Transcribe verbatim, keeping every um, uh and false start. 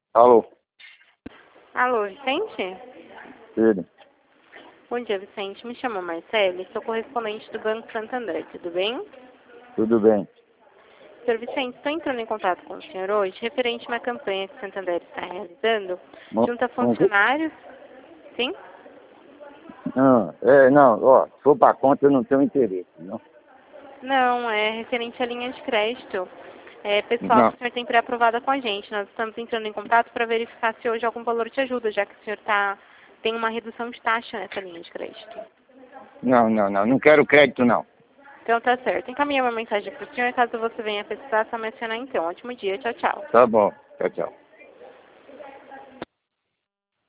Alô, Alô, Vicente? filho. Bom dia, Vicente. Me chamo Marcele, sou correspondente do Banco Santander, tudo bem? Tudo bem? senhor Vicente, estou entrando em contato com o senhor hoje, referente a uma campanha que o Santander está realizando, Mo- junto a um quê? funcionários. Sim? Não, é, não, ó, se for pra conta eu não tenho interesse, não. Não, é referente à linha de crédito. É pessoal que Não, o senhor tem pré-aprovada com a gente. Nós estamos entrando em contato para verificar se hoje algum valor te ajuda, já que o senhor tá, tem uma redução de taxa nessa linha de crédito. não, não, não, não quero crédito não. Então tá certo. Encaminhei uma mensagem para o senhor, caso você venha precisar, só mencionar então. Ótimo dia, tchau, tchau. Tá bom, tchau, tchau.